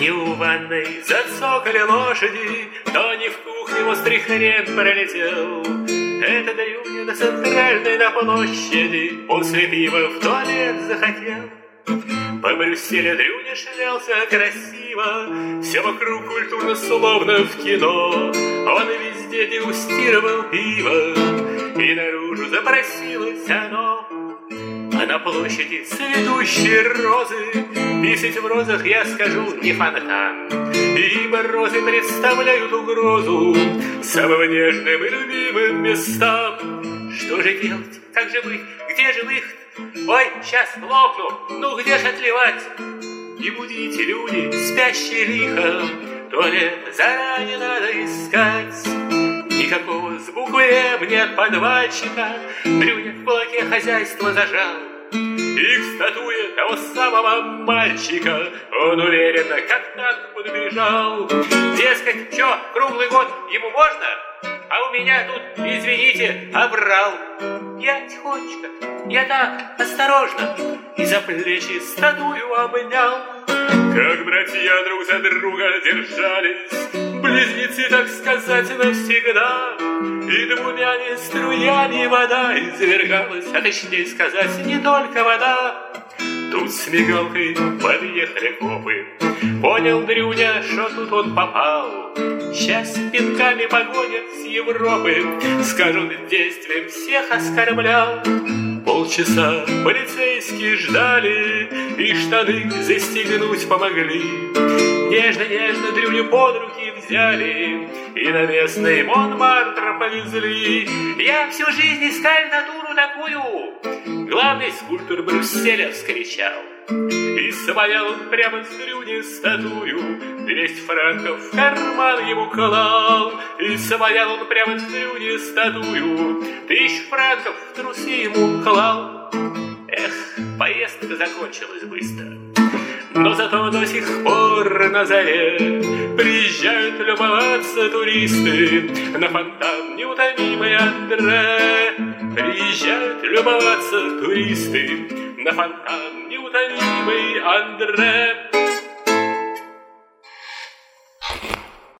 Не у ванной зацокали лошади, то не в кухне острый хрен пролетел. Это Дрюня на центральной на площади после пива в туалет захотел. По Брюсселю Дрюня шлялся красиво, все вокруг культурно, словно в кино. Он везде дегустировал пиво, и наружу запросилось оно. А на площади цветущие розы, писать в розах, я скажу, не фонтан, ибо розы представляют угрозу самым нежным и любимым местам. Что же делать? Как же быть? Где же выход? Ой, сейчас лопну, ну где ж отливать? Не будите, люди, спящие лихо, туалет заранее надо искать. Никакого с буквы М нет подвальчика, Дрюня в кулаке хозяйство зажал. И к статуе того самого мальчика он уверенно, как танк, подбежал. Дескать, чё, круглый год ему можно? А у меня тут, извините, обрал. Я тихонечко, я так, осторожно, и за плечи статую обнял. Как братья друг за друга держались, близнецы, так сказать, навсегда. И двумя струями вода извергалась, а точнее сказать, не только вода. Тут с мигалкой подъехали копы. Понял Дрюня, что тут он попал. Сейчас пинками погонят с Европы, скажут, действием всех оскорблял. Полчаса полицейские ждали, и штаны застегнуть помогли. Нежно-нежно Дрюню под руки взяли и на местный Монмартр повезли. Я всю жизнь искал натуру такую, главный скульптор Брюсселя вскричал. И самоял он прямо с Дрюни статую, 200 франков в карман ему клал. И самоял он прямо с Дрюни статую, 1000 франков в трусы ему клал. Эх, поездка закончилась быстро, но зато до сих пор на заре приезжают любоваться туристы на фонтан неутомимый Андре. Приезжают любоваться туристы на фонтан неутомимый Андре.